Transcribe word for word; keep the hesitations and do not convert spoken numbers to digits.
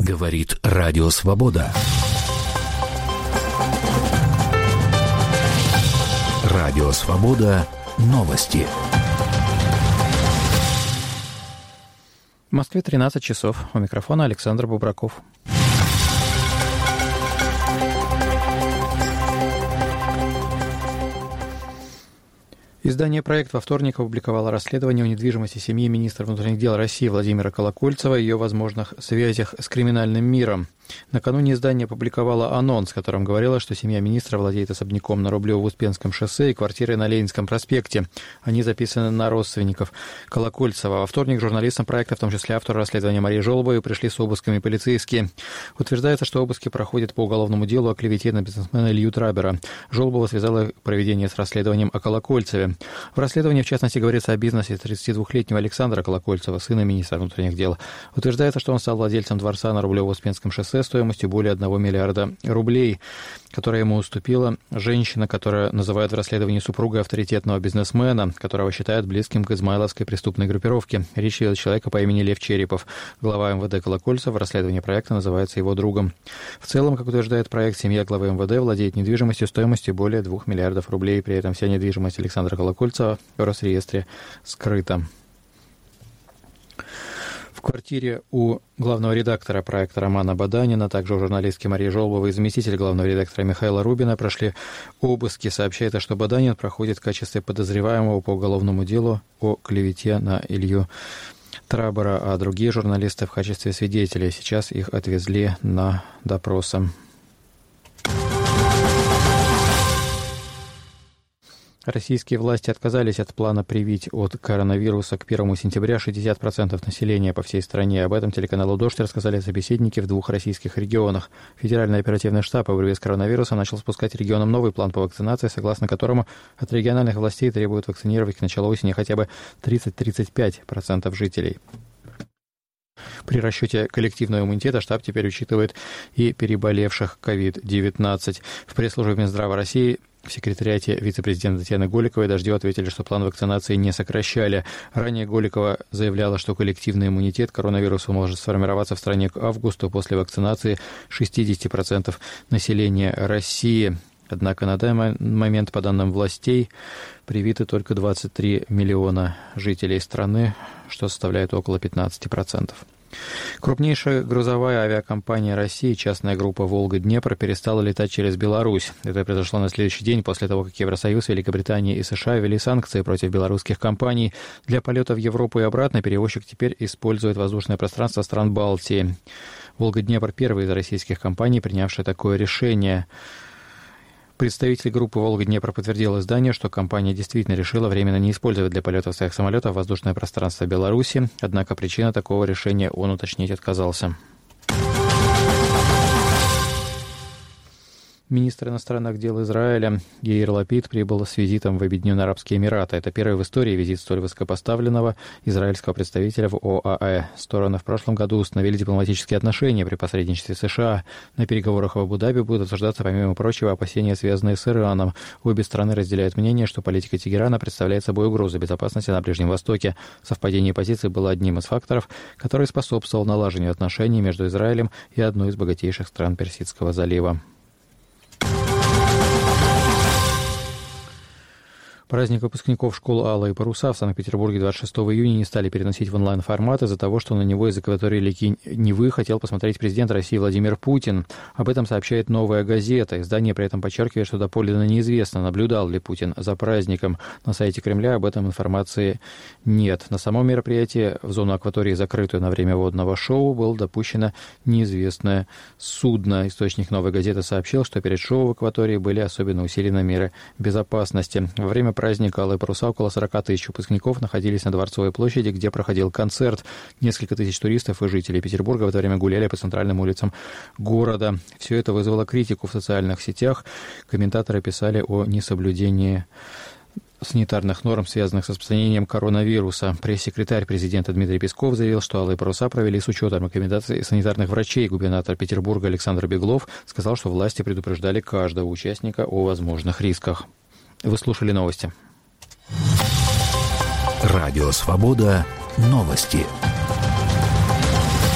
Говорит Радио Свобода. Радио Свобода. Новости. В Москве тринадцать часов. У микрофона Александр Бубраков. Издание «Проект» во вторник опубликовало расследование о недвижимости семьи министра внутренних дел России Владимира Колокольцева и ее возможных связях с криминальным миром. Накануне издание опубликовало анонс, в котором говорилось, что семья министра владеет особняком на Рублево-Успенском шоссе и квартирой на Ленинском проспекте. Они записаны на родственников Колокольцева. Во вторник журналистам проекта, в том числе автору расследования Марии Жолобовой, пришли с обысками полицейские. Утверждается, что обыски проходят по уголовному делу о клевете на бизнесмена Илью Трабера. Жолобова связала проведение с расследованием о Колокольцеве. В расследовании, в частности, говорится о бизнесе тридцатидвухлетнего Александра Колокольцева, сына министра внутренних дел. Утверждается, что он стал владельцем дворца на Рублево-Успенском шоссе стоимостью более одного миллиарда рублей, которая ему уступила женщина, которая называют в расследовании супругой авторитетного бизнесмена, которого считают близким к измайловской преступной группировке. Речь идет о человеке по имени Лев Черепов. Глава МВД Колокольцев в расследовании проекта называется его другом. В целом, как утверждает проект, семья главы МВД владеет недвижимостью стоимостью более двух миллиардов рублей. При этом вся недвижимость Александра Колокольцева в Росреестре скрыта. В квартире у главного редактора проекта Романа Баданина, также у журналистки Марии Жолобовой и заместителя главного редактора Михаила Рубина прошли обыски. Сообщается, что Баданин проходит в качестве подозреваемого по уголовному делу о клевете на Илью Трабера, а другие журналисты в качестве свидетелей. Сейчас их отвезли на допросы. Российские власти отказались от плана привить от коронавируса к первому сентября шестьдесят процентов населения по всей стране. Об этом телеканалу «Дождь» рассказали собеседники в двух российских регионах. Федеральный оперативный штаб по борьбе с коронавирусом начал спускать регионам новый план по вакцинации, согласно которому от региональных властей требуют вакцинировать к началу осени хотя бы тридцать-тридцать пять процентов жителей. При расчете коллективного иммунитета штаб теперь учитывает и переболевших ковид девятнадцать. В пресс-службе Минздрава России в секретариате вице-президента Татьяны Голиковой Дождю ответили, что план вакцинации не сокращали. Ранее Голикова заявляла, что коллективный иммунитет к коронавирусу может сформироваться в стране к августу после вакцинации шестьдесят процентов населения России. Однако на данный момент, по данным властей, привиты только двадцать три миллиона жителей страны, что составляет около пятнадцать процентов. Крупнейшая грузовая авиакомпания России, частная группа «Волга-Днепр», перестала летать через Беларусь. Это произошло на следующий день после того, как Евросоюз, Великобритания и США ввели санкции против белорусских компаний. Для полета в Европу и обратно перевозчик теперь использует воздушное пространство стран Балтии. «Волга-Днепр» — первая из российских компаний, принявшая такое решение. Представитель группы «Волга-Днепр» подтвердил изданию, что компания действительно решила временно не использовать для полетов своих самолетов воздушное пространство Беларуси, однако причина такого решения он уточнить отказался. Министр иностранных дел Израиля Яир Лапид прибыл с визитом в Объединенные Арабские Эмираты. Это первый в истории визит столь высокопоставленного израильского представителя в ОАЭ. Стороны в прошлом году установили дипломатические отношения при посредничестве США. На переговорах в Абу-Даби будут обсуждаться, помимо прочего, опасения, связанные с Ираном. Обе страны разделяют мнение, что политика Тегерана представляет собой угрозу безопасности на Ближнем Востоке. Совпадение позиций было одним из факторов, который способствовал налаживанию отношений между Израилем и одной из богатейших стран Персидского залива. Праздник выпускников школ «Алые паруса» в Санкт-Петербурге двадцать шестого июня не стали переносить в онлайн-формат из-за того, что на него из акватории реки Невы хотел посмотреть президент России Владимир Путин. Об этом сообщает «Новая газета». Издание при этом подчеркивает, что доподлинно неизвестно, наблюдал ли Путин за праздником. На сайте Кремля об этом информации нет. На самом мероприятии в зону акватории, закрытую на время водного шоу, было допущено неизвестное судно. Источник «Новой газеты» сообщил, что перед шоу в акватории были особенно усилены меры безопасности. Во время праздника «Алые паруса» около сорок тысяч выпускников находились на Дворцовой площади, где проходил концерт. Несколько тысяч туристов и жителей Петербурга в это время гуляли по центральным улицам города. Все это вызвало критику в социальных сетях. Комментаторы писали о несоблюдении санитарных норм, связанных с распространением коронавируса. Пресс-секретарь президента Дмитрий Песков заявил, что «Алые паруса» провели с учетом рекомендаций санитарных врачей. Губернатор Петербурга Александр Беглов сказал, что власти предупреждали каждого участника о возможных рисках. Вы слушали новости. Радио «Свобода». Новости.